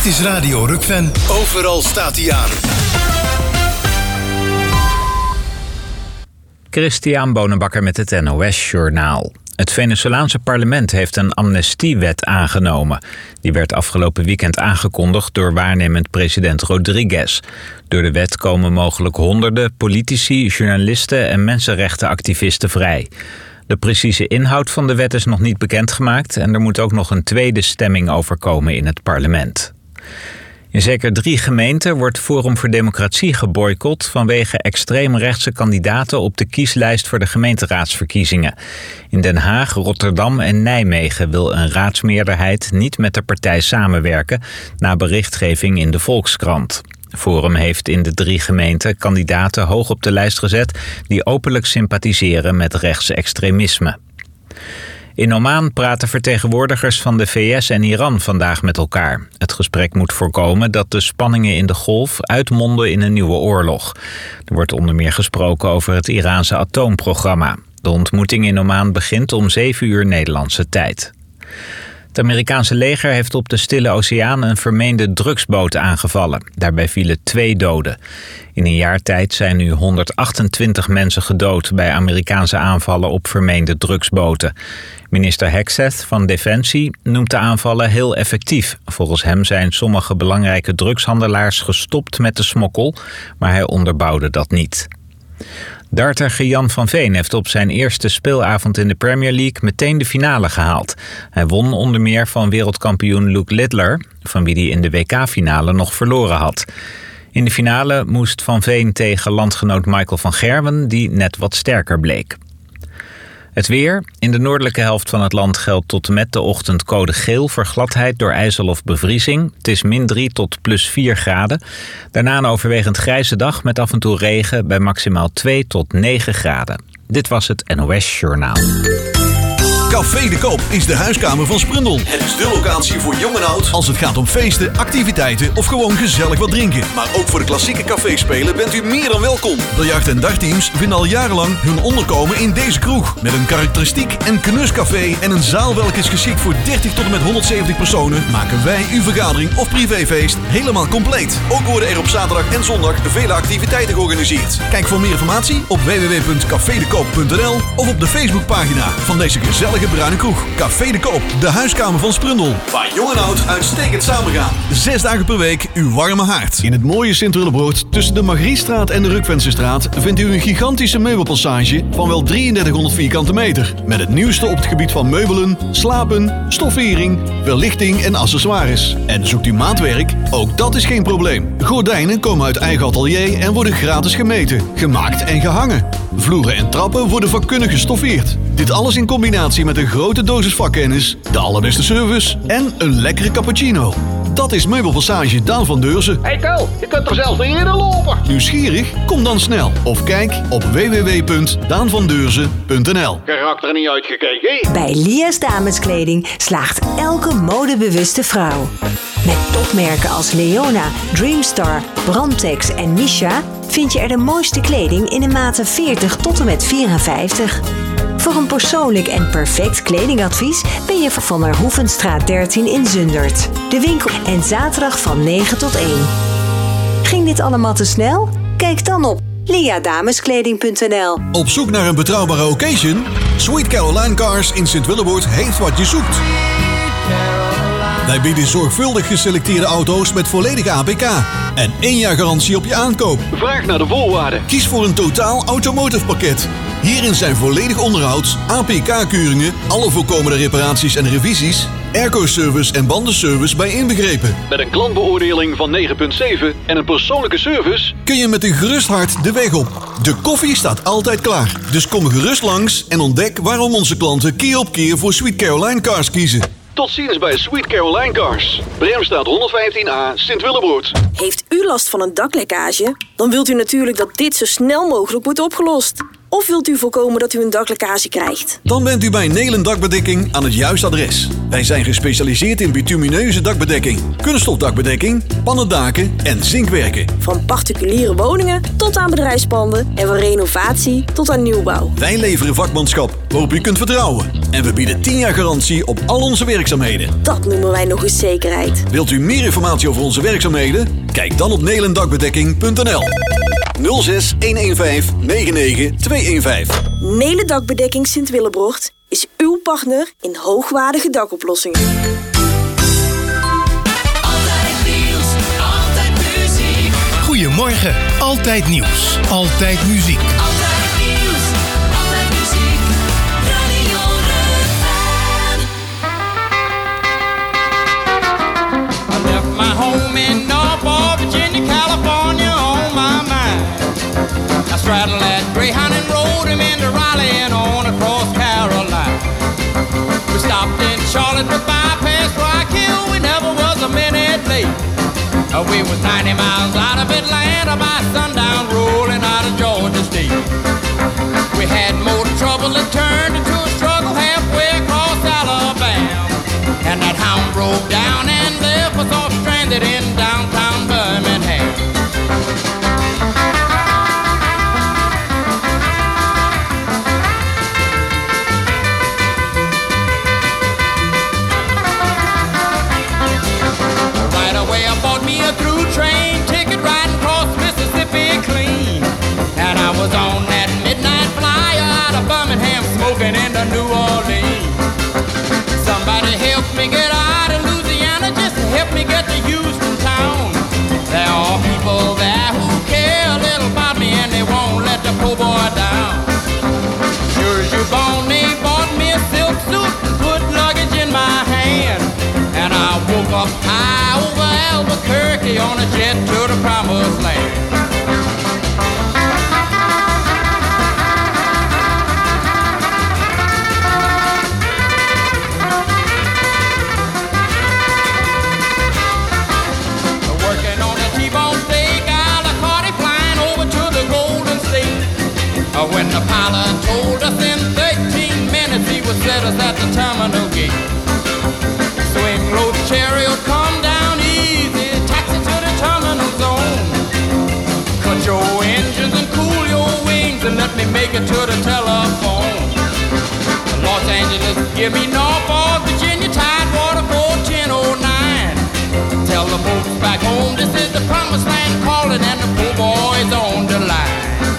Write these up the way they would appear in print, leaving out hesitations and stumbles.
Dit is Radio Rukven. Overal staat hij aan. Christian Bonenbakker met het NOS-journaal. Het Venezolaanse parlement heeft een amnestiewet aangenomen. Die werd afgelopen weekend aangekondigd door waarnemend president Rodriguez. Door de wet komen mogelijk honderden politici, journalisten en mensenrechtenactivisten vrij. De precieze inhoud van de wet is nog niet bekendgemaakt en er moet ook nog een tweede stemming over komen in het parlement. In zeker 3 gemeenten wordt Forum voor Democratie geboycott vanwege extreemrechtse kandidaten op de kieslijst voor de gemeenteraadsverkiezingen. In Den Haag, Rotterdam en Nijmegen wil een raadsmeerderheid niet met de partij samenwerken na berichtgeving in de Volkskrant. Forum heeft in de 3 gemeenten kandidaten hoog op de lijst gezet die openlijk sympathiseren met rechtsextremisme. In Oman praten vertegenwoordigers van de VS en Iran vandaag met elkaar. Het gesprek moet voorkomen dat de spanningen in de golf uitmonden in een nieuwe oorlog. Er wordt onder meer gesproken over het Iraanse atoomprogramma. De ontmoeting in Oman begint om 7 uur Nederlandse tijd. Het Amerikaanse leger heeft op de Stille Oceaan een vermeende drugsboot aangevallen. Daarbij vielen 2 doden. In een jaar tijd zijn nu 128 mensen gedood bij Amerikaanse aanvallen op vermeende drugsboten. Minister Hegseth van Defensie noemt de aanvallen heel effectief. Volgens hem zijn sommige belangrijke drugshandelaars gestopt met de smokkel, maar hij onderbouwde dat niet. Darter Gian van Veen heeft op zijn eerste speelavond in de Premier League meteen de finale gehaald. Hij won onder meer van wereldkampioen Luke Littler, van wie hij in de WK-finale nog verloren had. In de finale moest Van Veen tegen landgenoot Michael van Gerwen, die net wat sterker bleek. Het weer. In de noordelijke helft van het land geldt tot en met de ochtend code geel voor gladheid door ijzel of bevriezing. Het is -3 tot +4 graden. Daarna een overwegend grijze dag met af en toe regen bij maximaal 2 tot 9 graden. Dit was het NOS Journaal. Café de Koop is de huiskamer van Sprundel. Het is de locatie voor jong en oud als het gaat om feesten, activiteiten of gewoon gezellig wat drinken. Maar ook voor de klassieke caféspelen bent u meer dan welkom. Biljart- en dartteams vinden al jarenlang hun onderkomen in deze kroeg. Met een karakteristiek en knuscafé en een zaal welke is geschikt voor 30 tot en met 170 personen, maken wij uw vergadering of privéfeest helemaal compleet. Ook worden er op zaterdag en zondag vele activiteiten georganiseerd. Kijk voor meer informatie op www.cafedekoop.nl of op de Facebookpagina van deze gezellige bruine kroeg. Café de Koop, de huiskamer van Sprundel. Waar jong en oud uitstekend samengaan. 6 dagen per week uw warme haard. In het mooie Sint-Willebrord tussen de Margriestraat en de Rukvensestraat vindt u een gigantische meubelpassage van wel 3300 vierkante meter. Met het nieuwste op het gebied van meubelen, slapen, stoffering, verlichting en accessoires. En zoekt u maatwerk? Ook dat is geen probleem. Gordijnen komen uit eigen atelier en worden gratis gemeten, gemaakt en gehangen. Vloeren en trappen worden vakkundig gestoffeerd. Dit alles in combinatie met een grote dosis vakkennis, de allerbeste service en een lekkere cappuccino. Dat is Meubelpassage Daan van Deurzen. Hey Tel, je kunt er zelfs niet eerder lopen. Nieuwsgierig? Kom dan snel. Of kijk op www.daanvandeurzen.nl. Karakter niet uitgekeken. Bij Lia's Dameskleding slaagt elke modebewuste vrouw. Met topmerken als Leona, Dreamstar, Brandtex en Misha vind je er de mooiste kleding in de maten 40 tot en met 54. Voor een persoonlijk en perfect kledingadvies ben je Van der Hoevenstraat 13 in Zundert. De winkel en zaterdag van 9 tot 1. Ging dit allemaal te snel? Kijk dan op liadameskleding.nl. Op zoek naar een betrouwbare occasion? Sweet Caroline Cars in Sint-Willebrord heeft wat je zoekt. Wij bieden zorgvuldig geselecteerde auto's met volledige APK en 1 jaar garantie op je aankoop. Vraag naar de voorwaarden. Kies voor een totaal automotive pakket. Hierin zijn volledig onderhoud, APK-keuringen, alle voorkomende reparaties en revisies, airco-service en bandenservice bij inbegrepen. Met een klantbeoordeling van 9,7 en een persoonlijke service Kun je met een gerust hart de weg op. De koffie staat altijd klaar. Dus kom gerust langs en ontdek waarom onze klanten keer op keer voor Sweet Caroline Cars kiezen. Tot ziens bij Sweet Caroline Cars. Bremstraat 115A, Sint-Willebrord. Heeft u last van een daklekkage? Dan wilt u natuurlijk dat dit zo snel mogelijk wordt opgelost. Of wilt u voorkomen dat u een daklekkage krijgt? Dan bent u bij Nelen Dakbedekking aan het juiste adres. Wij zijn gespecialiseerd in bitumineuze dakbedekking, kunststofdakbedekking, pannendaken en zinkwerken. Van particuliere woningen tot aan bedrijfspanden en van renovatie tot aan nieuwbouw. Wij leveren vakmanschap waarop u kunt vertrouwen. En we bieden 10 jaar garantie op al onze werkzaamheden. Dat noemen wij nog eens zekerheid. Wilt u meer informatie over onze werkzaamheden? Kijk dan op nelendakbedekking.nl 06 115 99 215. Nelen Dakbedekking Sint-Willebrocht is uw partner in hoogwaardige dakoplossingen. Altijd nieuws, altijd muziek. Goedemorgen, altijd nieuws, altijd muziek. Altijd nieuws, altijd muziek. Radio Rutland. I left my home in Norfolk, Virginia, California on my mind. I straddled that Greyhound and rode him into Raleigh and on across Carolina. We stopped in Charlotte to bypass Rock Hill. We never was a minute late. We was 90 miles out of Atlanta by sundown, rolling out of Georgia State. We had more trouble that turned into a struggle halfway across Alabama. And that hound broke down and left us all stranded in downtown Birmingham. Right away I bought me a through train ticket riding across Mississippi clean. And I was on that midnight flyer out of Birmingham smoking into New Orleans. Somebody help me get out of Louisiana, just help me get to Houston town. There are people there who care a little about me and they won't let the poor boy down. Sure as you're born, they bought me a silk suit and put luggage in my hand. And I woke up high over Albuquerque on a jet to the promised land. Working on a T-bone steak, a la carte flying over to the Golden State. When the pilot told us in 13 minutes he would set us at the terminal gate. Swing low chariot, come down easy, taxi to the terminal zone. Cut your engines and cool your wings and let me make it to the telephone. Los Angeles, give me Norfolk, Virginia, Tidewater 41009. Tell the folks back home this is the promised land calling and the poor boys on the line.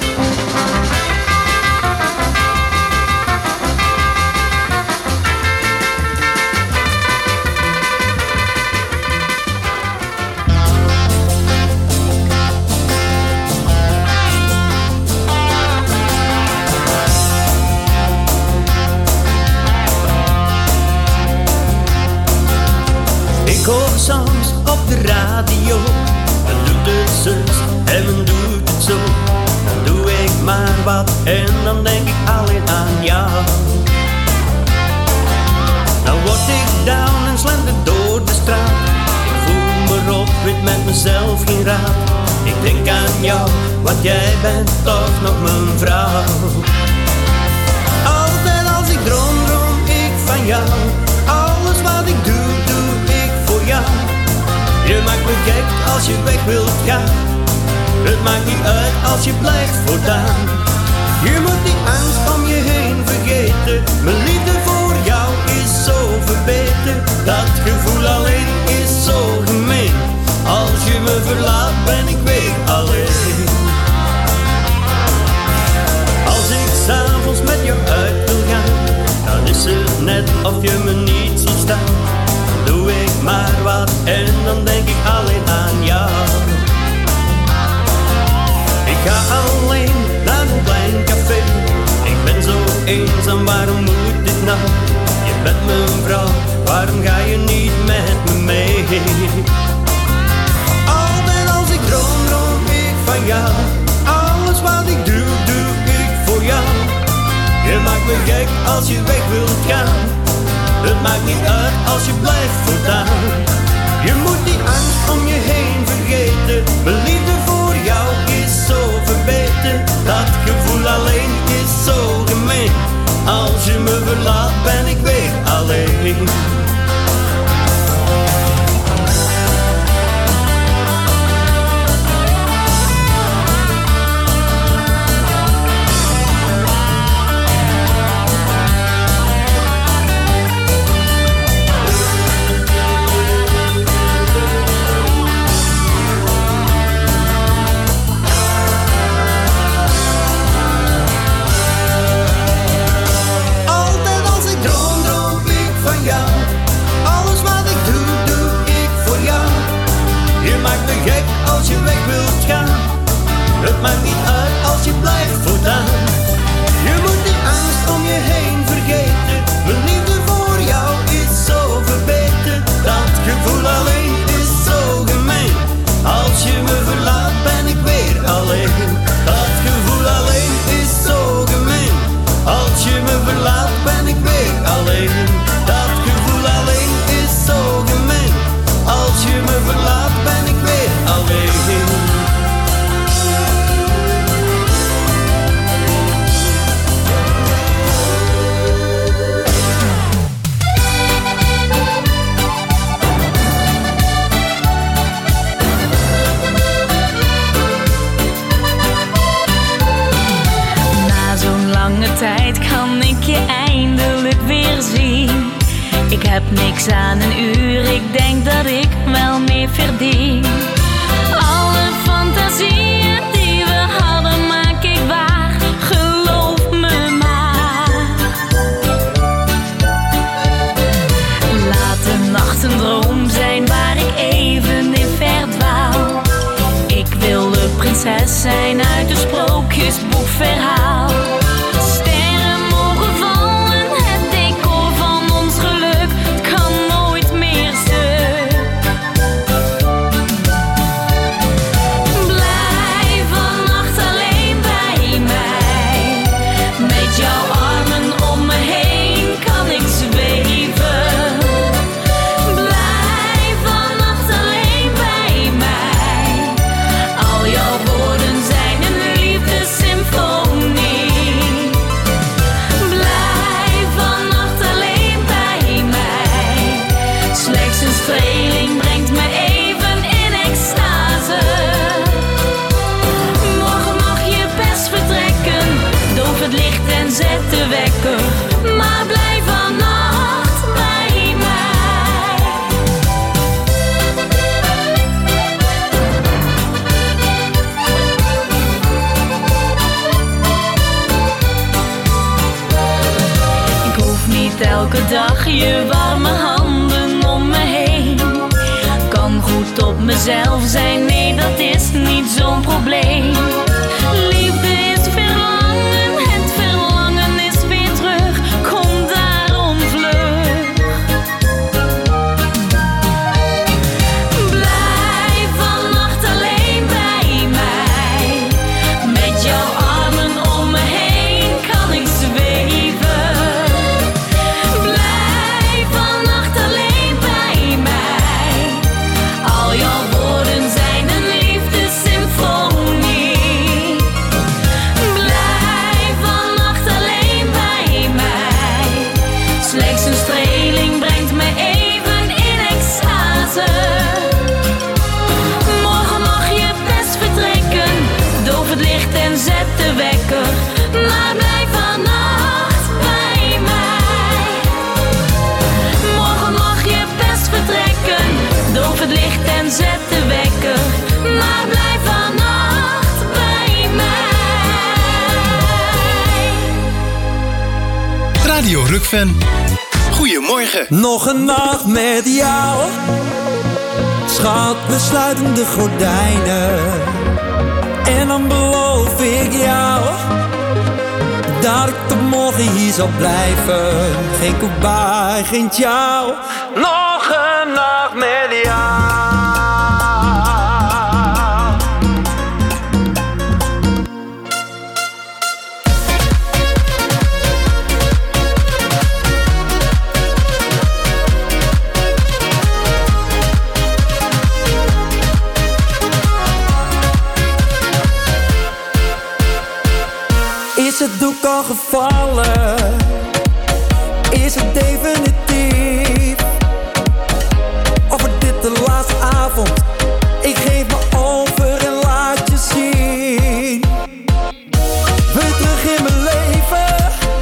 Ik hoor soms op de radio, men doet het zus en men doet het zo. Dan doe ik maar wat en dan denk ik alleen aan jou. Dan word ik down en slender door de straat. Ik voel me rot, weet met mezelf geen raad. Ik denk aan jou, want jij bent toch nog mijn vrouw. Altijd als ik droom, droom ik van jou. Alles wat ik doe, doe ik voor jou. Je maakt me gek als je weg wilt gaan. Het maakt niet uit als je blijft voortaan. Je moet die angst om je heen vergeten. Mijn liefde voor jou is zo verbeterd. Dat gevoel alleen is zo gemeen. Als je me verlaat ben ik weer alleen. Als ik 's avonds met jou uit wil gaan, dan is het net of je me niet ziet staan. Dan doe ik maar wat en dan denk ik alleen aan jou. Ik ga alleen naar een klein café. Ik ben zo eenzaam, waarom moet dit nou? Je bent mijn vrouw, waarom ga je niet met me mee? Altijd als ik droom, droom ik van jou. Alles wat ik doe, doe ik voor jou. Je maakt me gek als je weg wilt gaan. Het maakt niet uit als je blijft voortaan. Je moet die angst om je heen vergeten. Mijn liefde voor jou is zo verbeterd. Dat gevoel alleen is zo gemeen. Als je me verlaat ben ik weer alleen. Als je weg wilt gaan, het maakt niet uit als je blijft voortaan. Je moet die angst om je heen vergeten. Mijn liefde voor jou is zo verbeterd. Dat gevoel alleen is zo gemeen. Als je me verlaat ben ik weer alleen. Dat gevoel alleen is zo gemeen. Als je me verlaat ben ik weer alleen. Dat gevoel alleen is zo gemeen. Als je me verlaat ben ik weer alleen. Na zo'n lange tijd kan ik je eindelijk weer zien. Ik heb niks aan een uur, ik denk dat ik wel meer verdien. Alle fantasieën die we hadden maak ik waar, geloof me maar. Laat de nacht een droom zijn waar ik even in verdwaal. Ik wil de prinses zijn uit een sprookjesboekverhaal. Sterren mogen vallen, het decor van ons geluk kan nooit meer stuk. Blijf vannacht alleen bij mij. Met jouw armen om me heen kan ik zweven. Blijf vannacht alleen bij mij. Al jouw woorden zijn een liefdessymfonie. Blijf vannacht alleen bij mij. Slechts een streling brengt me even in extase. Morgen mag je best vertrekken. Doof het licht en zet de wekker. Maar blijf vannacht bij mij. Ik hoef niet elke dag je warme handen om me heen. Kan goed op mezelf zijn, nee dat is niet zo'n probleem. Liefde is verlangen, het verlangen is weer terug. Kom daarom vlug. Blijf vannacht alleen bij mij. Met jouw armen om me heen kan ik zweven. Blijf vannacht alleen bij mij. Al jouw woorden zijn een liefdessymfonie. Blijf vannacht alleen bij mij. Slechts een streling brengt me even in extase. Morgen mag je best vertrekken. Doof het licht en zet de wekker. Maar blijf vannacht bij mij. Morgen mag je best vertrekken. Doof het licht en zet de wekker. Maar blijf vannacht bij mij. Radio Rukfan. Goedemorgen. Nog een nacht met jou. Schat, we sluiten de gordijnen. En dan beloof ik jou dat ik tot morgen hier zal blijven. Geen goodbye, geen ciao. Nog een nacht met jou. doek al gevallen? Is het definitief? Of wordt dit de laatste avond? Ik geef me over en laat je zien. Wil je terug in mijn leven?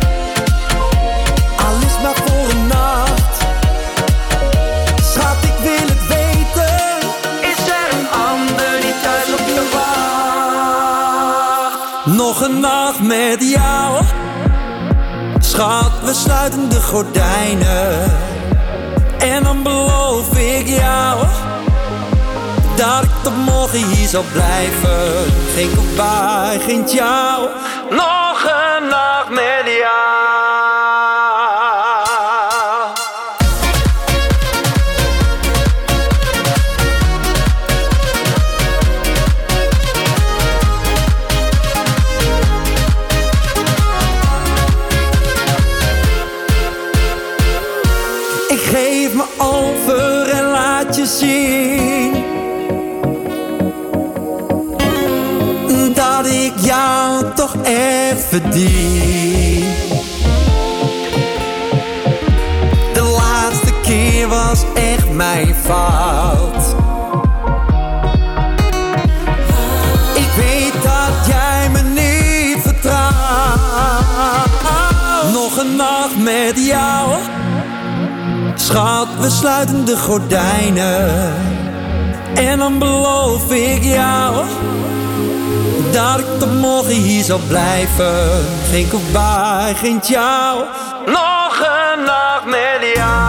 Al is maar voor een nacht. Schat, ik wil het weten. Is er een ander die thuis op je wacht? Nog een nacht met jou. Schat, we sluiten de gordijnen. En dan beloof ik jou dat ik tot morgen hier zal blijven. Geen goodbye, geen ciao. Nog een nacht met jou. Ik geef me over en laat je zien dat ik jou toch echt verdien. De laatste keer was echt mijn fout. Ik weet dat jij me niet vertrouwt. Nog een nacht met jou. Schat, we sluiten de gordijnen. En dan beloof ik jou dat ik tot morgen hier zal blijven. Geen goodbye, geen ciao. Nog een nacht met jou.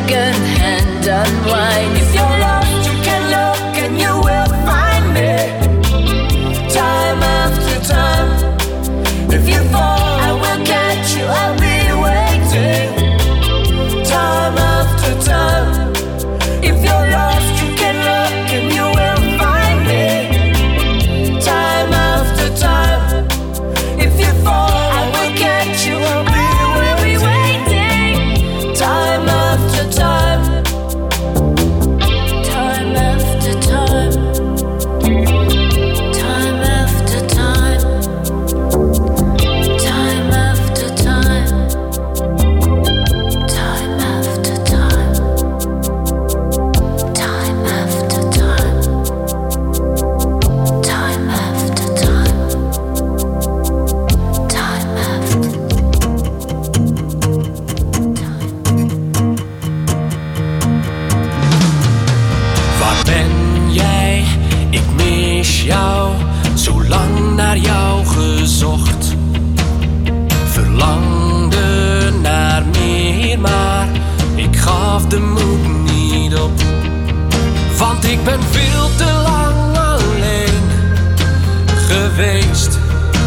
second-hand unwind. If you're lost, you can look and you will find me. Time after time. If you fall, I will catch you, I'll be waiting. Time after time. If you're lost, you can look and you will find me. Time after time. If you fall, I will catch you, I'll be waiting. Time after time. Time after time. Time after time. Time after time. Time after time. Time after time. Time after time. Time after. Waar ben jij? Ik mis jou. Zo lang naar jou gezocht. Verlangde naar meer, maar ik gaf de moed niet op. Want ik ben veel te lang alleen geweest.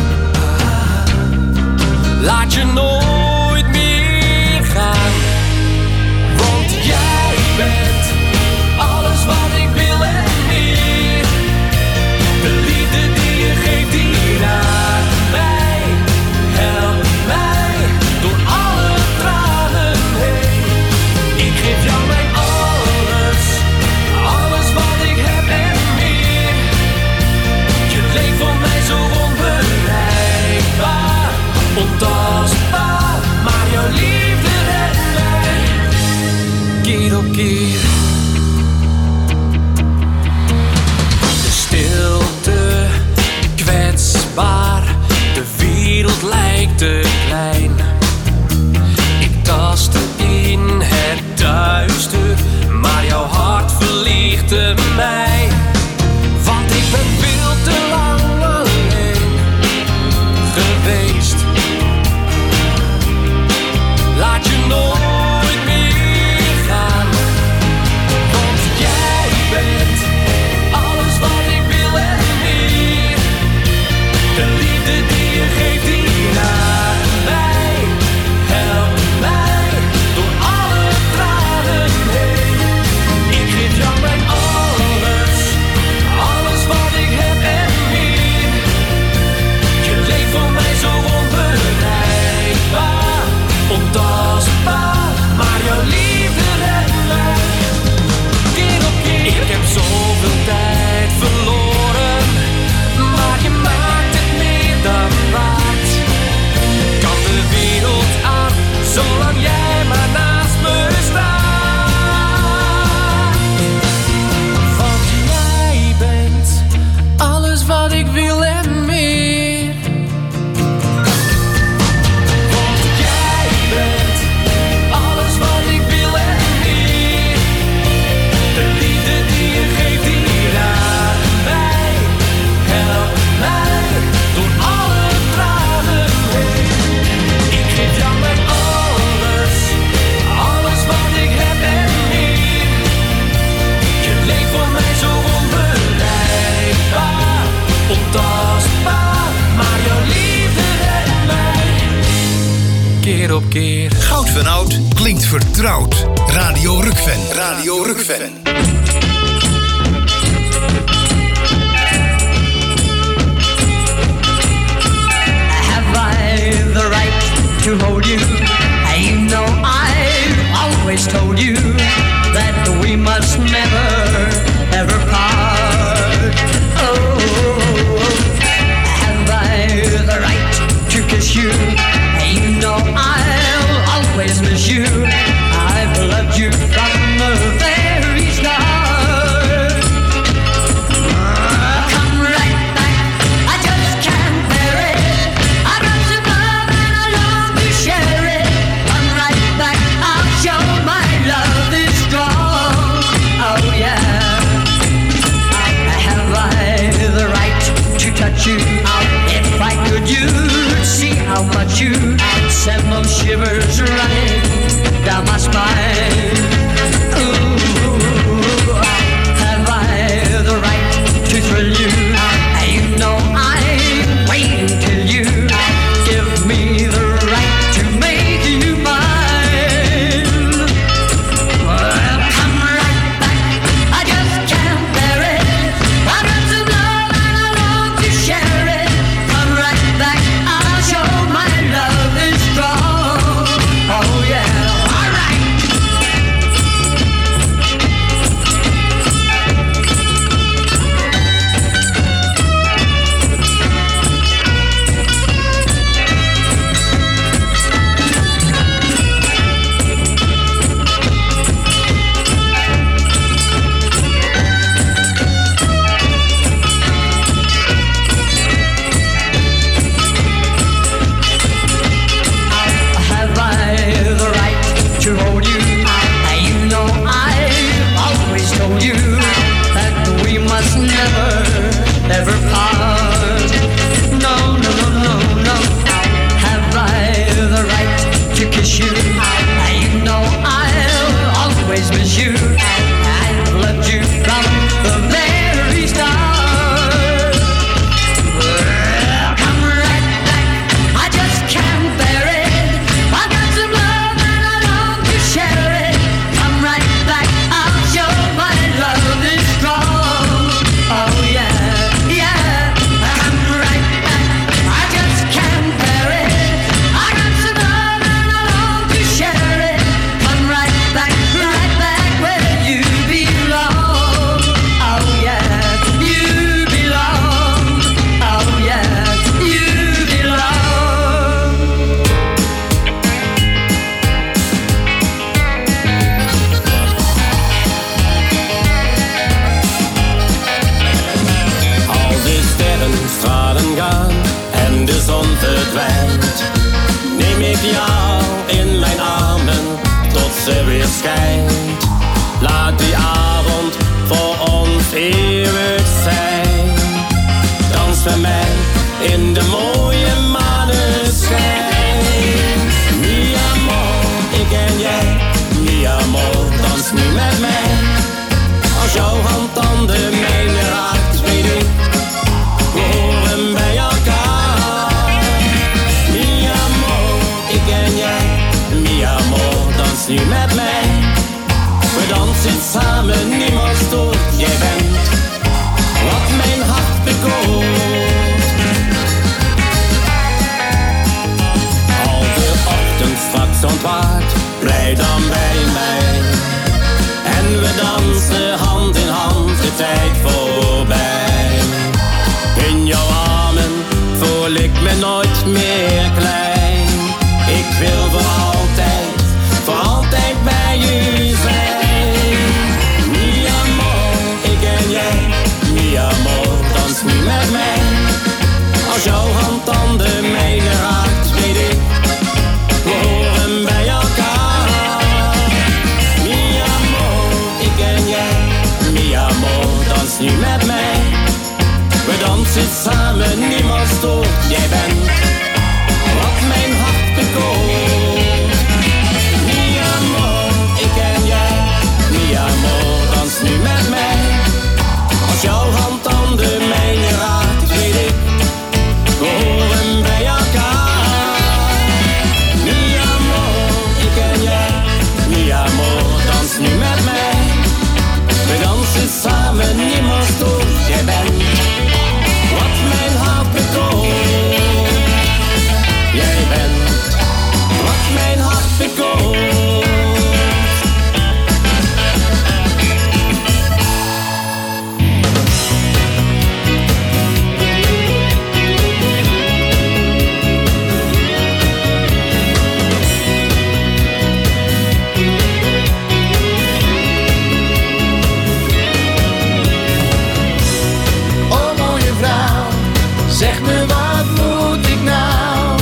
Laat je nooit meer gaan. Want jij bent alles wat ik wil en meer. De liefde die je geeft hier aan mij. Help mij door alle tranen heen. Ik geef jou mijn alles. Alles wat ik heb en meer. Je leeft voor mij zo onbereikbaar. Ontastbaar. Maar jouw liefde redt mij. Keer op keer. De stilte, kwetsbaar. De wereld lijkt te klein. Ik tastte in het duister, maar jouw hart verlichtte mij. Want ik ben veel te lang alleen geweest. Laat je nooit meer gaan. Want jij bent alles wat ik wil en meer. De liefde die je geeft hier aan mij. Help mij door alle tranen heen. Ik geef jou mijn alles. Alles wat ik heb en meer. Je leeft voor mij zo onbereikbaar. Ontastbaar, maar jouw liefde redt mij. Keer op keer. Ik heb zoveel tijd verloren, maar je maakt het meer dan waard. Kan de wereld aan, zolang jij maar naast me staat. Want jij bent alles wat ik wil en meer. Want jij bent alles wat ik wil en meer. De liefde die je geeft hier aan mij. Help mij door alle tranen heen. Ik geef jou mijn alles. Alles wat ik heb en meer. Je leeft voor mij zo onbereikbaar. Ontastbaar, maar jouw liefde redt mij. Keer op keer. Goud van Oud klinkt vertrouwd. Radio Rukven. Radio Rukven. Have I the right to hold you? You know I've always told you that we must never ever part. Oh, have I the right to kiss you? You know I'll always miss you. I've loved you from the very start. Come right back, I just can't bear it. I rise above and I long to share it. Come right back, I'll show my love is strong. Oh yeah. Have I the right to touch you? If I could, you'd see how much you send those shivers running down my spine. schijnt. Laat die avond voor ons eeuwig zijn. Dans met mij in de mooie maneschijn. Mi amor, ik en jij. Mi amor, dans nu met mij. Als jouw hand aan de mijne raakt, weet ik, we horen bij elkaar. Mi amor, ik en jij. Mi amor, dans nu met mij. We dansen samen, niemand stoort. Jij bent wat mijn hart bekoort. Als de ochtend straks ontwaakt, blijf dan bij mij. En we dansen hand in hand, de tijd voorbij. In jouw armen voel ik me nooit meer klein. Ik wil voor altijd bij je zijn. Mi amor, ik en jij. Mi amor, dans nu met mij. Als jouw hand aan de mijne raakt, weet ik, we horen bij elkaar. Mi amor, ik en jij. Mi amor, dans nu met mij. We dansen samen, niemand stoort. Jij bent wat mijn hart bekoort. Mi amor, ik en jij. Mi amor, dans nu met mij. Als jouw hand aan de mijne raakt, weet ik, we horen bij elkaar. Mi amor, ik en jij. Mi amor, dans nu met mij. We dansen samen, niemand stoort. Jij bent wat mijn hart bekoort. Jij bent wat mijn hart bekoort. Oh mooie vrouw, zeg me wat moet ik nou?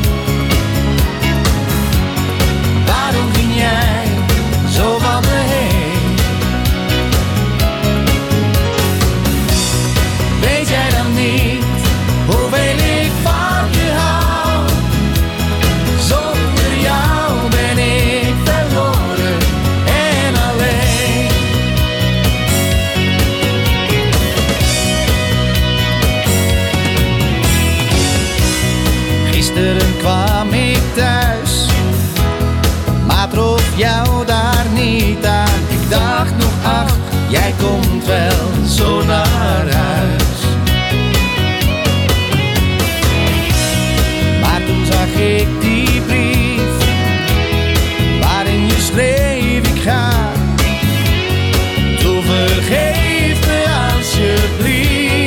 Waarom ging jij zo van me heen? Weet jij dan niet hoeveel ik van je hou? Zonder jou ben ik verloren en alleen. Gisteren kwam ik thuis, maar trof jou daar niet aan. Ik dacht nog, ach, jij komt wel zo naar huis. Maar toen zag ik die brief, waarin je schreef ik ga. Toen vergeef me alsjeblieft.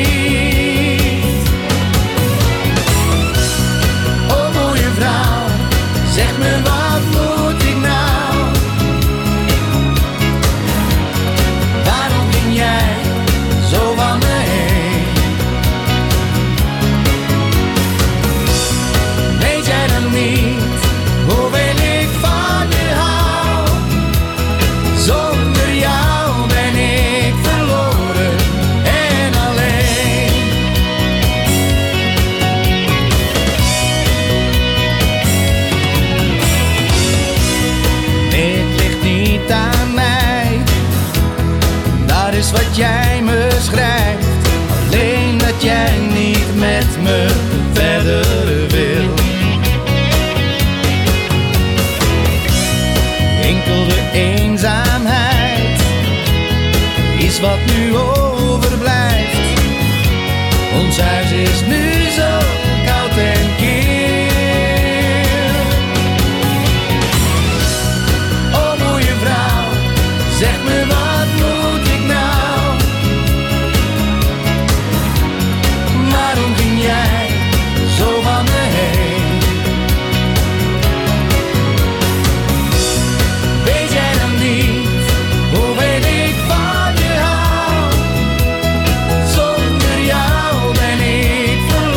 Oh mooie vrouw, zeg me wat moet ik nou? Waarom ging jij zo van me heen? Weet jij dan niet hoeveel ik van je hou? Zonder jou ben ik verloren en alleen. Het ligt niet aan mij, dat is wat jij me schrijft. Alleen dat jij niet met me verder wil. Enkel de eenzaamheid is wat nu overblijft. Ons huis is nu zo koud en kil. Oh mooie vrouw, zeg me wat moet ik nou? Waarom ging jij zo van me heen? Weet jij dan niet hoeveel ik van je hou? Zonder jou ben ik verloren.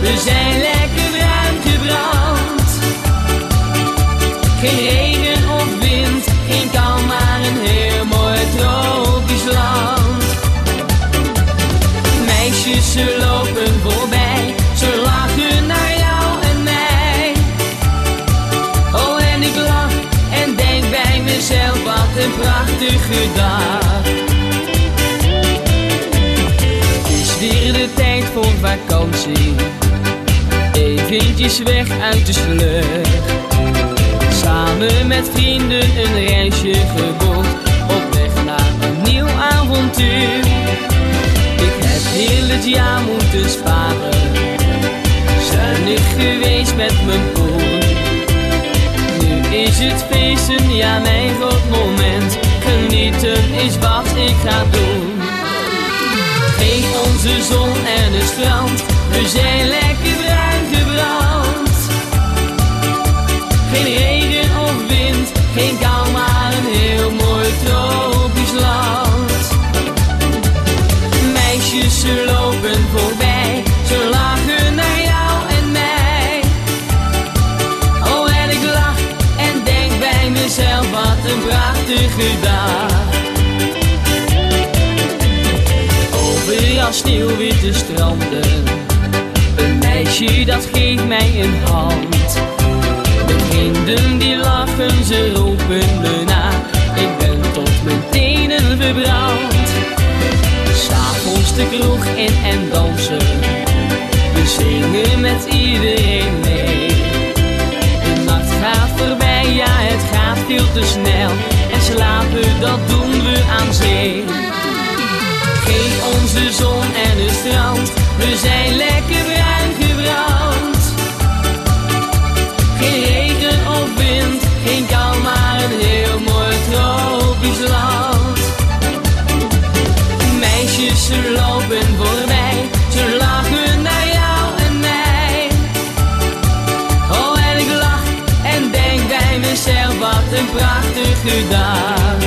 We zijn lekker bruin gebrand. Geen regen of wind, geen kou, maar een heel mooi tropisch land. Meisjes, ze lopen voorbij, ze lachen naar jou en mij. Oh, en ik lach en denk bij mezelf, wat een prachtige dag. Het is weer de tijd voor vakantie, eventjes weg uit de sleur. Samen met vrienden een reisje geboekt, op weg naar een nieuw avontuur. Ik heb heel het jaar moeten sparen, zuinig geweest met mijn poen. Nu is het feesten, ja mijn groot moment. Genieten is wat ik ga doen. Geef onze zon en het strand, we zijn lekker bruin gebrand. Geen regen of wind, geen kou, maar een heel mooi tropisch land. Meisjes, ze lopen voorbij, ze lachen naar jou en mij. Oh, en ik lach en denk bij mezelf, wat een prachtige dag. Overal sneeuwwitte stranden, een meisje dat geeft mij een hand. Mijn vrienden die lachen, ze roepen me na, ik ben tot mijn tenen verbrand. S'avonds de kroeg in en dansen, we zingen met iedereen mee. De nacht gaat voorbij, ja het gaat veel te snel, en slapen dat doen we aan zee. Geef onze zon en het strand, we zijn lekker bruin gebrand. Geen regen of wind, geen kou, maar een heel mooi tropisch land. Meisjes, ze lopen voorbij, ze lachen naar jou en mij. Oh, en ik lach en denk bij mezelf, wat een prachtige dag.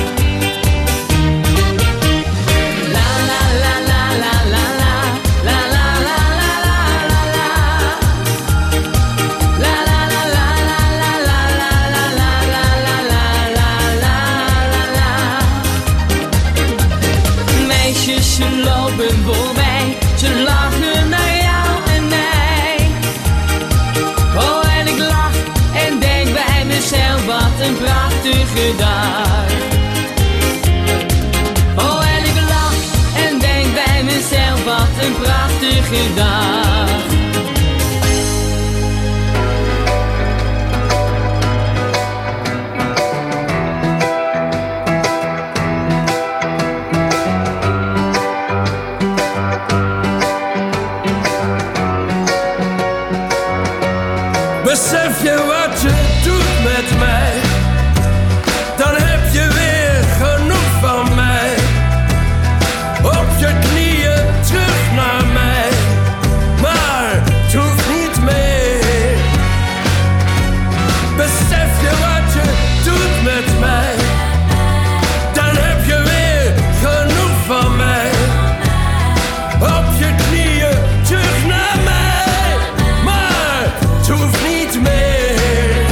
Ze lopen voorbij, ze lachen naar jou en mij. Oh, en ik lach en denk bij mezelf, wat een prachtige dag. Oh, en ik lach en denk bij mezelf, wat een prachtige dag. Besef je wat je doet met mij, dan heb je weer genoeg van mij. Op je knieën terug naar mij, maar het hoeft niet meer. Besef je wat je doet met mij, dan heb je weer genoeg van mij. Op je knieën terug naar mij, maar het hoeft niet meer.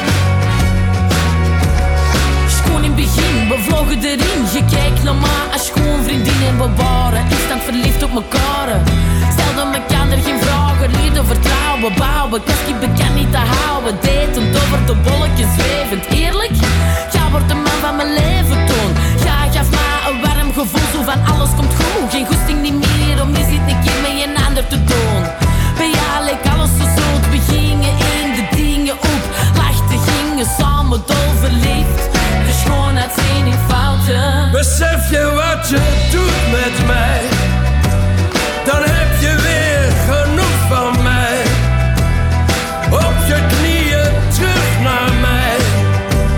Schoon in het begin, we vlogen erin. Je kijkt naar mij als schoon vriendin en we waren instant verliefd op mekaar. Stelden mekaar er geen vragen, leerden vertrouwen, bouwen. Kastje bekend niet te houden, datend over de bolletjes zwevend. Eerlijk, jij wordt de man van mijn leven toon. Jij gaf mij een warm gevoel, zo van alles komt goed. Geen goesting niet meer om eens een keer met een ander te doen. Bij jou leek alles zo zoet, we gingen in de dingen op. Lachten, gingen samen dol verliefd. De schoonheid zijn niet fouten. Besef je wat je doet met mij, dan heb je weer genoeg van mij. Op je knieën terug naar mij,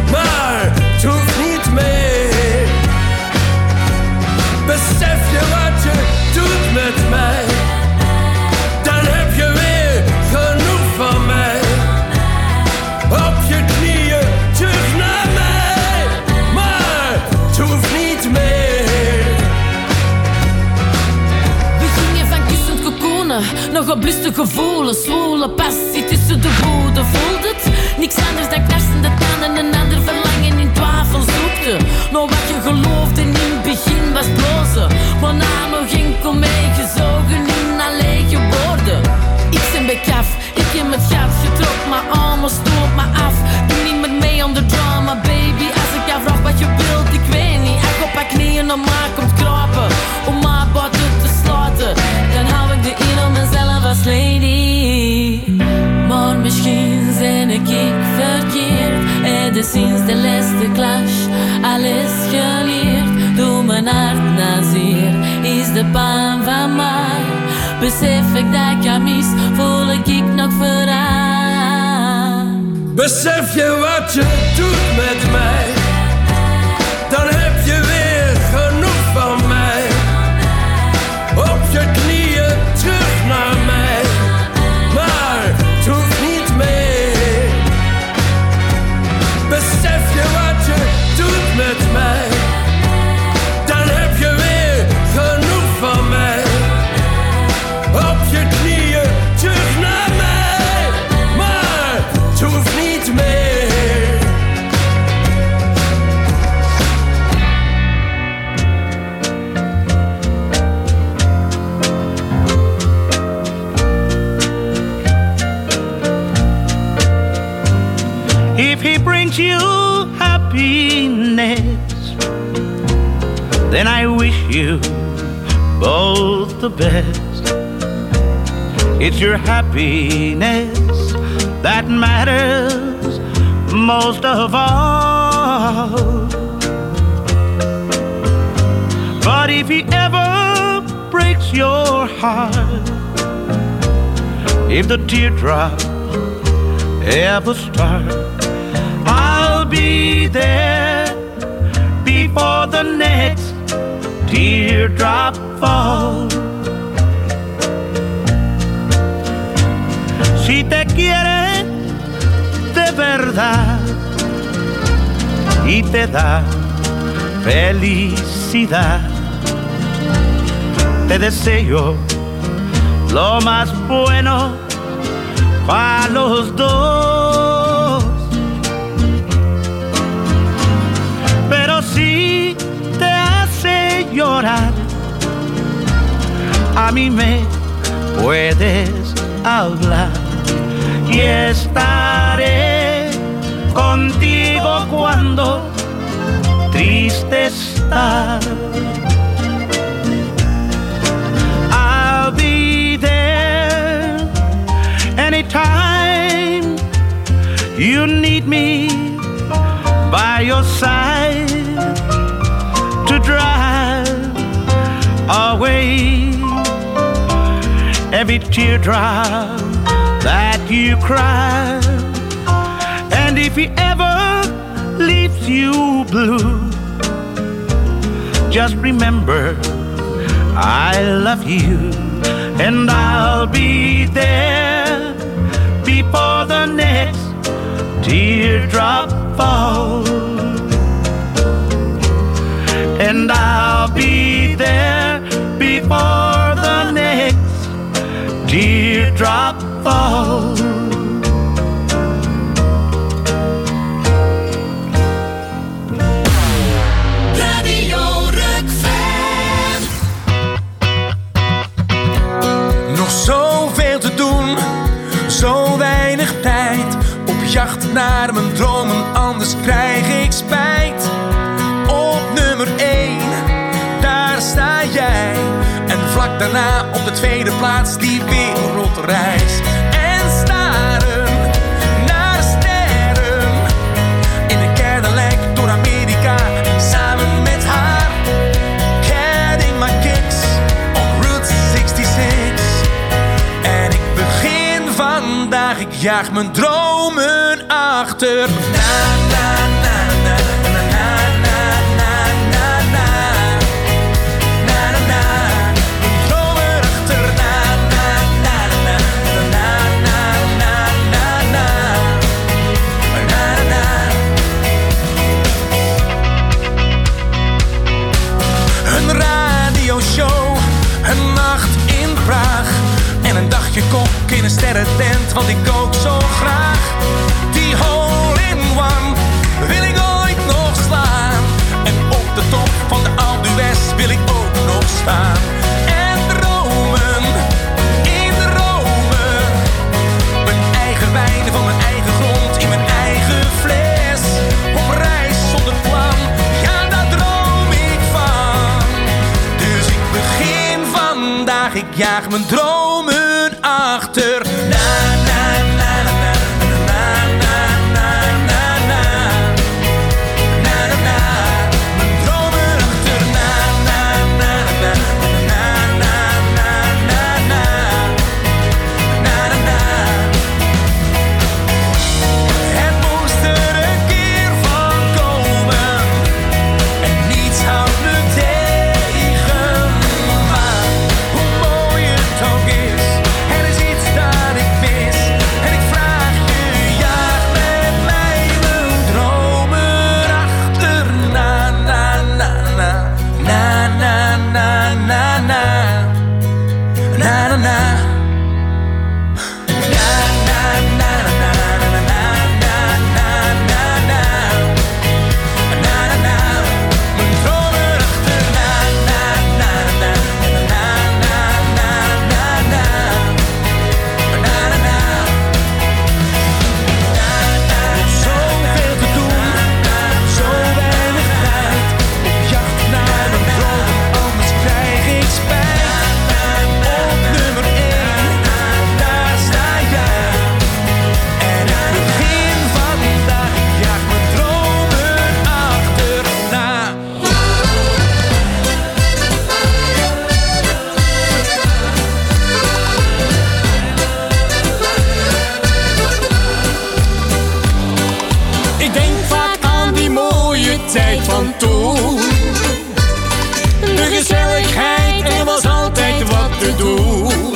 Lustige gevoelens, zwoele passie tussen de goeden. Voelt het? Niks anders dan knarsende tanden. Een ander verlangen in twijfel zoekte. Nou wat je geloofde in het begin was blozen. Maar na nog enkel meegezogen in al lege woorden. Ik ben bekaf, ik heb het gat getrokken. Maar allemaal stoot me af. Doe niet met mij onder drama, baby. Als ik jou vraag wat je wilt, ik weet niet. Ik op haar knieën om mij komt krapen. Om mij buiten te sluiten. Dan hou ik de in om mezelf als lady. Maar misschien ben ik verkeerd. En de sinds de laatste clash alles geleerd. Doe mijn hart na zeer, is de pijn van mij. Besef ik dat ik jou mis, voel ik nog vooraan. Besef je wat je doet met mij, dan heb je weer genoeg van mij. Op je knieën terug naar mij, maar het hoeft niet meer. Besef je wat je doet met mij, dan heb je weer genoeg van mij. Op je knieën terug naar mij, maar het hoeft niet meer. If he brings you happiness, then I wish you both the best. It's your happiness that matters most of all. But if he ever breaks your heart, if the teardrops ever start, I'll be there before the next teardrop falls. Si te quiere de verdad y te da felicidad, te deseo lo más bueno para los dos. Pero si te hace llorar, a mí me puedes hablar y estaré contigo cuando triste estás. I'll be there anytime you need me by your side to drive away every teardrop that you cry. And if he ever leaves you blue, just remember I love you, and I'll be there before the next teardrop falls. And I'll be there before the next teardrop falls. Radio Rockfan. Nog zoveel te doen, zo weinig tijd. Op jacht naar mijn dromen, anders krijg ik spijt. Op nummer 1, daar sta jij. En vlak daarna op de tweede plaats die wereldreis. En staren naar de sterren in een Cadillac door Amerika samen met haar. Getting my kicks op Route 66. En ik begin vandaag, ik jaag mijn dromen achter. Na na na na na na na na na na na na na. Mijn dromen achter. Na na na na na na na na na na na. Een radioshow, een nacht in Praag en een dagje koffie kok in een sterrentent, want ik kook zo graag. Die hole-in-one wil ik ooit nog slaan. En op de top van de Alpe d'Huez wil ik ook nog staan. En dromen, in Rome. Mijn eigen wijn van mijn eigen grond, in mijn eigen fles. Op reis zonder plan, ja daar droom ik van. Dus ik begin vandaag, ik jaag mijn dromen achter. Na na na na na na na na na na na na na. Mijn dromen achter. Na na na na na na na na na na na na. Het moest er een keer van komen en niets houdt me tegen. Maar hoe mooi het ook is, er is iets dat ik mis. En ik vraag je, jaag met mij mijn dromen achterna. Na na na na na na na na na na na. Ik denk vaak aan die mooie tijd van toen. De gezelligheid, er was altijd wat te doen.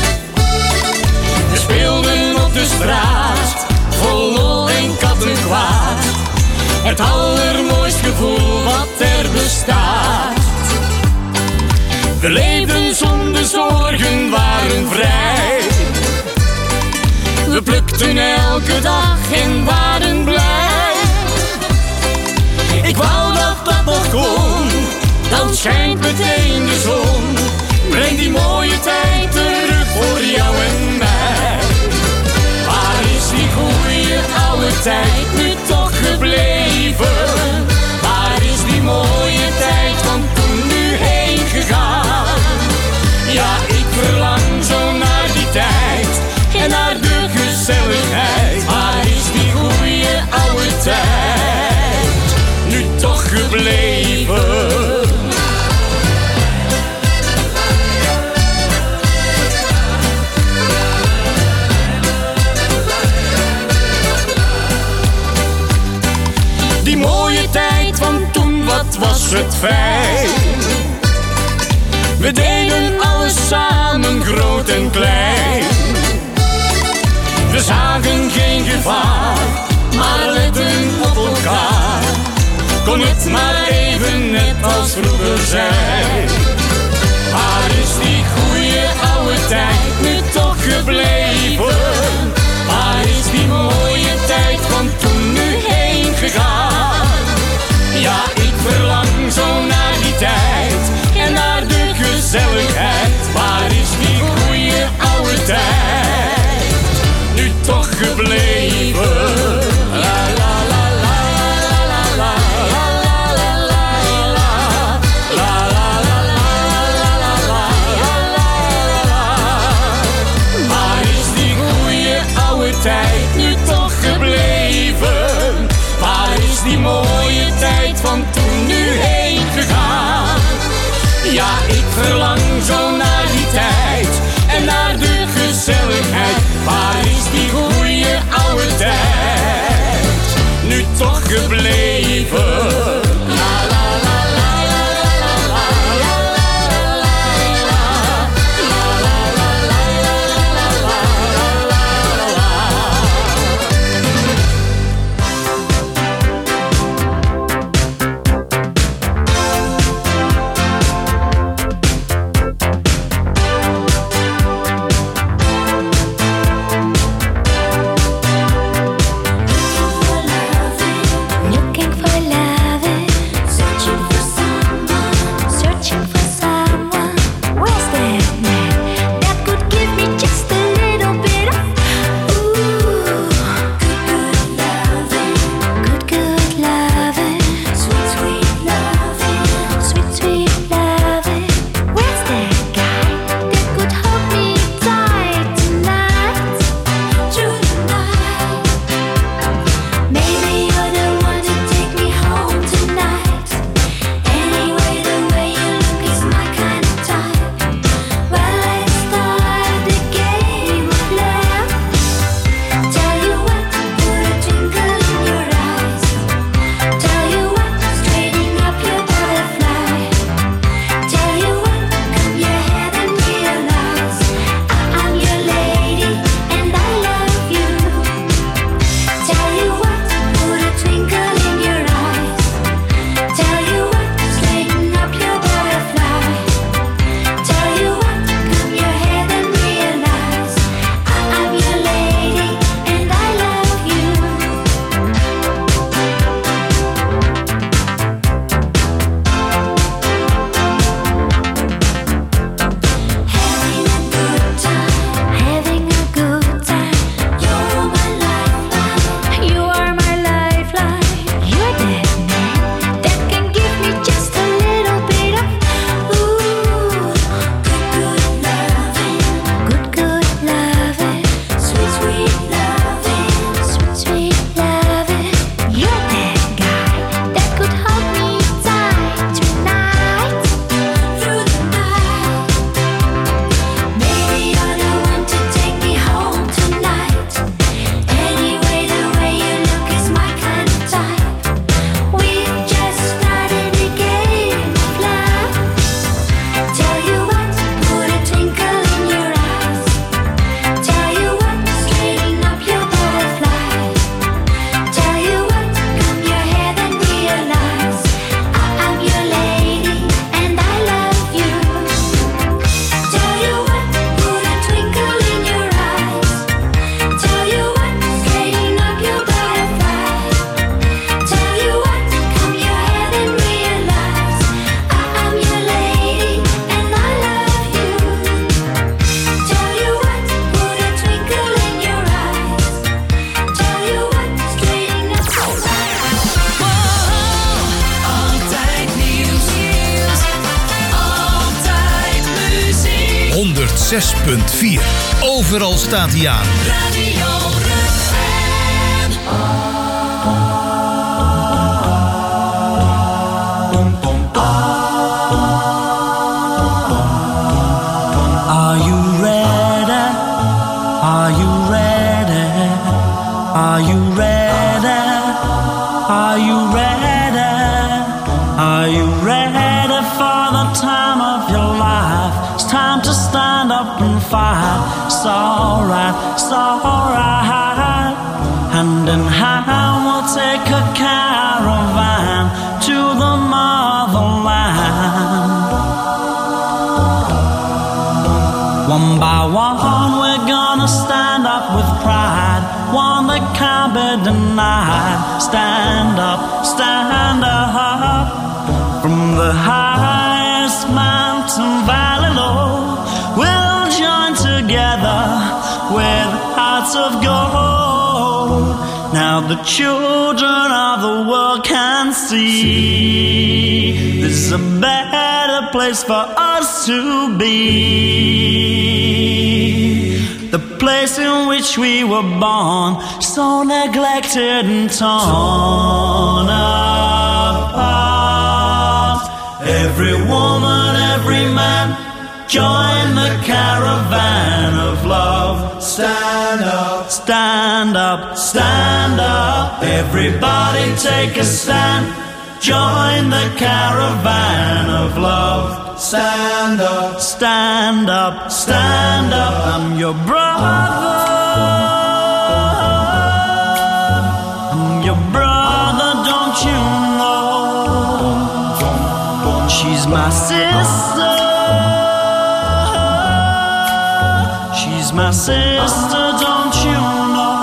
We speelden op de straat, vol lol en kattenkwaad. Het allermooist gevoel wat er bestaat. We leefden zonder zorgen, waren vrij. We plukten elke dag en waren blij. Ik wou dat dat nog kon, dan schijnt meteen de zon. Breng die mooie tijd terug voor jou en mij. Waar is die goeie oude tijd nu toch gebleven? Waar is die mooie tijd van toen nu heen gegaan? Ja, ik verlang zo naar die tijd en naar de gezelligheid. Waar is die goeie oude tijd nu toch gebleven? Die mooie tijd van toen, wat was het fijn. We deden alles samen, groot en klein. We zagen geen gevaar, maar letten op elkaar. Kon het maar even net als vroeger zijn. Waar is die goeie oude tijd nu toch gebleven? Waar is die mooie tijd van toen nu heen gegaan? Ja, ik verlang zo naar die tijd en naar de gezelligheid. Waar is die goeie oude tijd nu toch gebleven? La la la la la la la la la la la la la la. Waar is die goeie oude tijd nu toch gebleven? Waar is die mooie tijd van toen nu heen gegaan? Ja, ik verlang zo naar die tijd en naar de gezelligheid. Waar is die goeie oude 106.4. Overal staat hij aan. Radio Are you ready? Are you ready? Are you ready? Are you ready? Are you ready for the time of your life? It's time to stand up and fight. It's alright, it's alright. Hand in hand we'll take a caravan to the motherland. One by one we're gonna stand up with pride, one that can't be denied. Stand up, stand up. From the highest mountain valley low, we'll join together with hearts of gold. Now the children of the world can see this is a better place for us to be. The place in which we were born, so neglected and torn apart. Every woman, every man, join the caravan of love. Stand up, stand up, stand up. Everybody take a stand. Join the caravan of love. Stand up, stand up, stand up. I'm your brother. I'm your brother, don't you know? She's my sister. She's my sister, don't you know?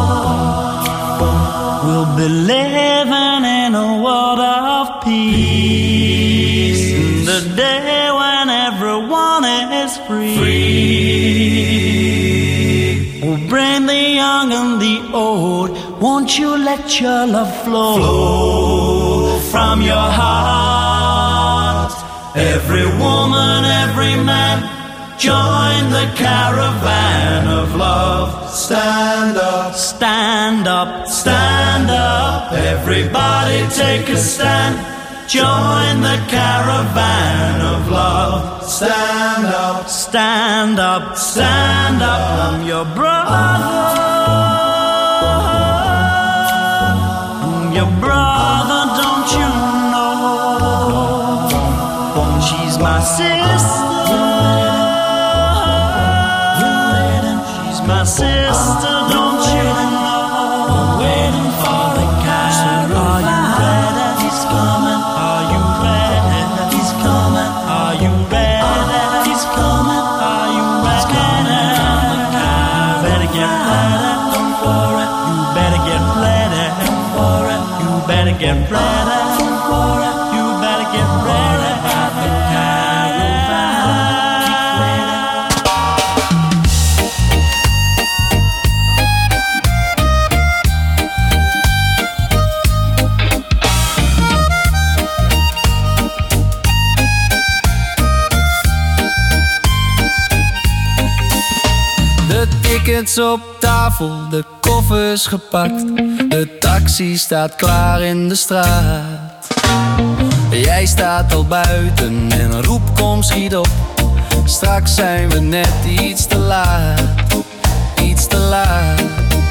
We'll be living in a world of peace, in the day when everyone is free. We'll bring the young and the old. Won't you let your love flow from your heart? Every woman, every man, join the caravan of love. Stand up, stand up, stand up. Everybody take a stand. Join the caravan of love. Stand up, stand up, stand up. I'm your brother. I'm your brother, don't you know? She's my sister. My sister, don't you know? Waiting for the caravan. Are you ready? He's coming. Are you ready? He's coming. Are you ready? He's coming. Are you ready? Better get ready. Don't worry. You better get ready. Don't worry. You better get ready. Don't worry. You better get ready. The tickets op tafel, de koffers gepakt. De taxi staat klaar in de straat. Jij staat al buiten en roep kom schiet op. Straks zijn we net iets te laat. Iets te laat.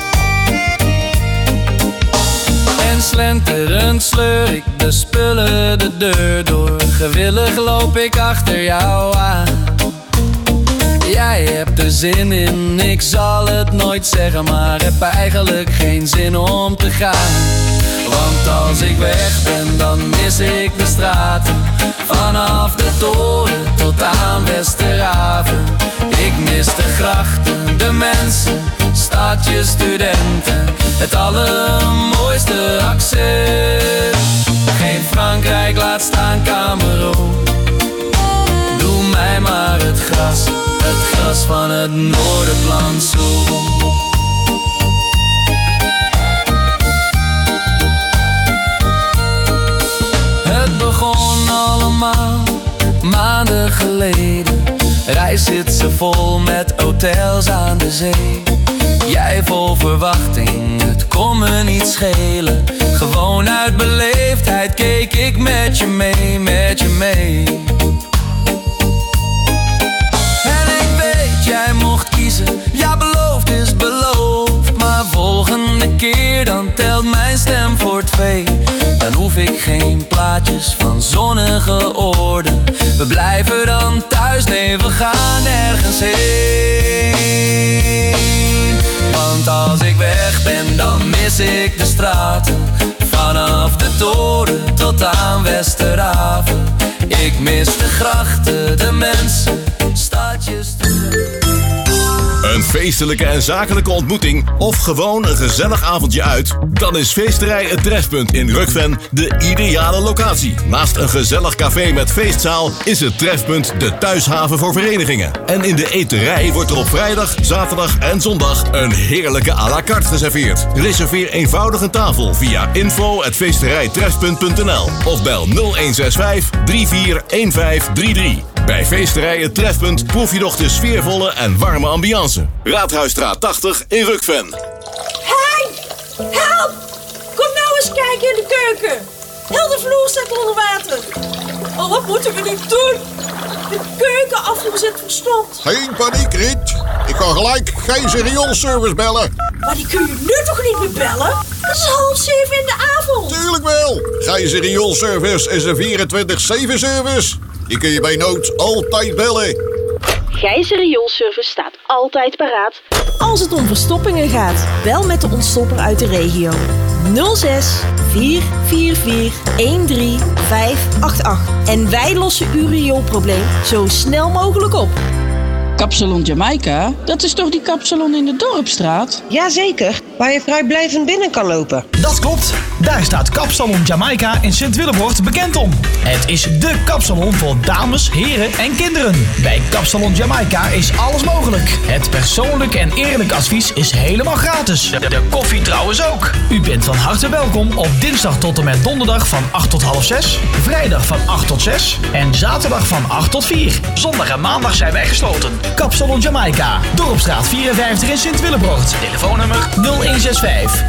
En slenterend sleur ik de spullen de deur door. Gewillig loop ik achter jou aan. Jij hebt er zin in, ik zal het nooit zeggen, maar heb eigenlijk geen zin om te gaan. Want als ik weg ben, dan mis ik de straten. Vanaf de toren tot aan Westerhaven. Ik mis de grachten, de mensen, stadje studenten. Het allermooiste accent. Geen Frankrijk, laat staan Cameroen. Doe mij maar het gras van het Noorderplantsoen. maanden geleden. Reis zit ze vol met hotels aan de zee. Jij vol verwachting, het kon me niet schelen. Gewoon uit beleefdheid keek ik met je mee, met je mee. En ik weet, jij mocht kiezen, ja beloofd is beloofd. Maar volgende keer dan telt mijn stem voor 2. Dan hoef ik geen plaatjes van zonnige oorden. We blijven dan thuis, nee we gaan ergens heen. Want als ik weg ben dan mis ik de straten. Vanaf de toren tot aan Westerhaven. Ik mis de grachten, de mensen, stadjes. Een feestelijke en zakelijke ontmoeting of gewoon een gezellig avondje uit? Dan is Feesterij Het Trefpunt in Rukven de ideale locatie. Naast een gezellig café met feestzaal is het Trefpunt de thuishaven voor verenigingen. En in de eterij wordt er op vrijdag, zaterdag en zondag een heerlijke à la carte geserveerd. Reserveer eenvoudig een tafel via info@feesterijtrefpunt.nl of bel 0165 341533. Bij Feesterij Het Trefpunt proef je nog de sfeervolle en warme ambiance. Raadhuisstraat 80 in Rukven. Hey! Help! Kom nou eens kijken in de keuken. Heel de vloer staat onder water. Oh, wat moeten we nu doen? De keuken afgezet verstomd. Geen paniek, Riet. Ik kan gelijk Gijzer rioolservice bellen. Maar die kun je nu toch niet meer bellen? Het is 6:30 in de avond. Tuurlijk wel. Gijzer rioolservice is een 24/7 service. Die kun je bij nood altijd bellen. Gijzer Rioolservice staat altijd paraat als het om verstoppingen gaat. Bel met de ontstopper uit de regio. 06 444 13588. En wij lossen uw rioolprobleem zo snel mogelijk op. Kapsalon Jamaica? Dat is toch die kapsalon in de Dorpstraat? Jazeker, waar je vrijblijvend binnen kan lopen. Dat klopt. Daar staat Kapsalon Jamaica in Sint-Willebrocht bekend om. Het is dé kapsalon voor dames, heren en kinderen. Bij Kapsalon Jamaica is alles mogelijk. Het persoonlijk en eerlijk advies is helemaal gratis. De koffie trouwens ook. U bent van harte welkom op dinsdag tot en met donderdag van 8 tot half 6. Vrijdag van 8 tot 6. En zaterdag van 8 tot 4. Zondag en maandag zijn wij gesloten. Kapsalon Jamaica, Dorpstraat 54 in Sint-Willebrocht. Telefoonnummer 0165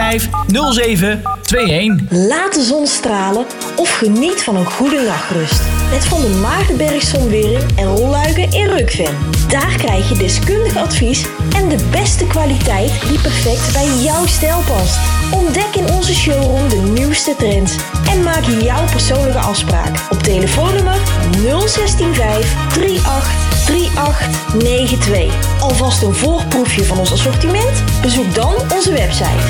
3507 21. Laat de zon stralen of geniet van een goede nachtrust. Met Van der Maartenberg Zonwering en Rolluiken in Rukven. Daar krijg je deskundig advies en de beste kwaliteit die perfect bij jouw stijl past. Ontdek in onze showroom de nieuwste trends en maak jouw persoonlijke afspraak op telefoonnummer 0165 383892. Alvast een voorproefje van ons assortiment? Bezoek dan onze website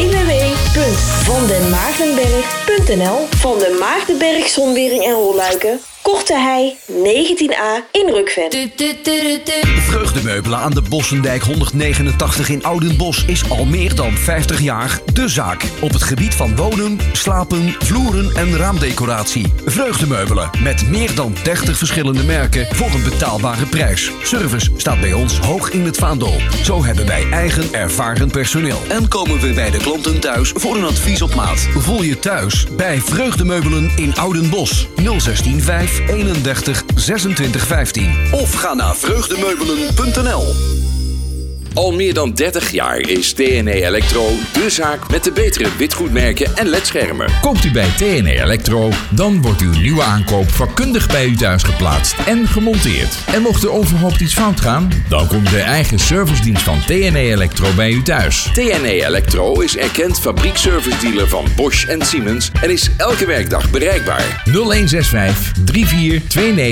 www.vandenmaartenberg.nl. Van den Maartenberg Zonwering en Rolluiken, Korte Hei 19A in Rukven. Vreugdemeubelen aan de Bossendijk 189 in Oudenbosch is al meer dan 50 jaar de zaak. Op het gebied van wonen, slapen, vloeren en raamdecoratie. Vreugdemeubelen met meer dan 30 verschillende merken voor een betaalbare prijs. Service staat bij ons hoog in het vaandel. Zo hebben wij eigen ervaren personeel. En komen we bij de klanten thuis voor een advies op maat. Voel je thuis bij Vreugdemeubelen in Oudenbosch 0165 31 26 15. Of ga naar vreugdemeubelen.nl. Al meer dan 30 jaar is TNE Electro de zaak met de betere witgoedmerken en ledschermen. Koopt u bij TNE Electro, dan wordt uw nieuwe aankoop vakkundig bij u thuis geplaatst en gemonteerd. En mocht er onverhoopt iets fout gaan, dan komt de eigen servicedienst van TNE Electro bij u thuis. TNE Electro is erkend fabriekservice dealer van Bosch en Siemens en is elke werkdag bereikbaar. 0165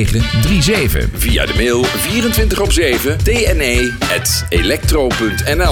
342937. Via de mail 24/7 tne@electro.nl.